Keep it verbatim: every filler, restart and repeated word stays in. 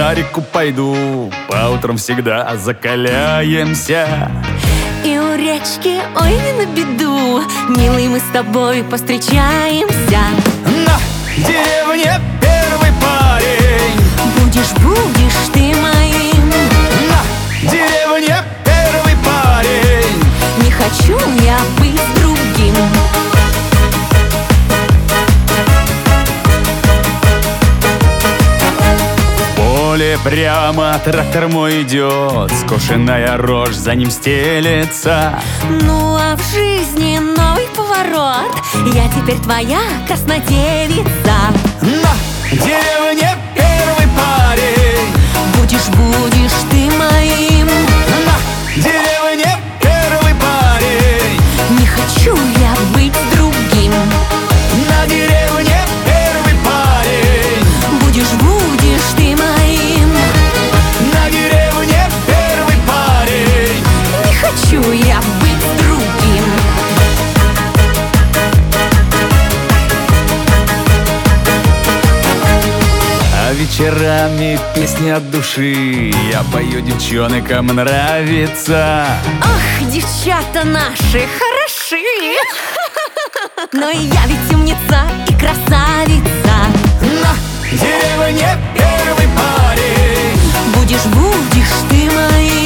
на реку пойду, по утрам всегда закаляемся. И у речки, ой, не на беду, милый, мы с тобой повстречаемся. На деревне первый парень, Будешь, будешь ты моим. на деревне первый парень. Не хочу я быть другим. В поле прямо трактор мой идет, скошенная рожь за ним стелется. Ну а в жизни новый поворот, я теперь твоя краснодевица. На деревне первый парень, Будешь, будешь ты моим. на деревне первый парень. Не хочу я быть другим. На деревне первый парень, Будешь, будешь ты моим. на деревне первый парень. Не хочу я быть другим. А вечерами песни от души я пою, девчонкам нравится. Ах, девчата наши хороши. Но и я ведь умница и красавица. На деревне первый парень, Будешь, будешь ты моим.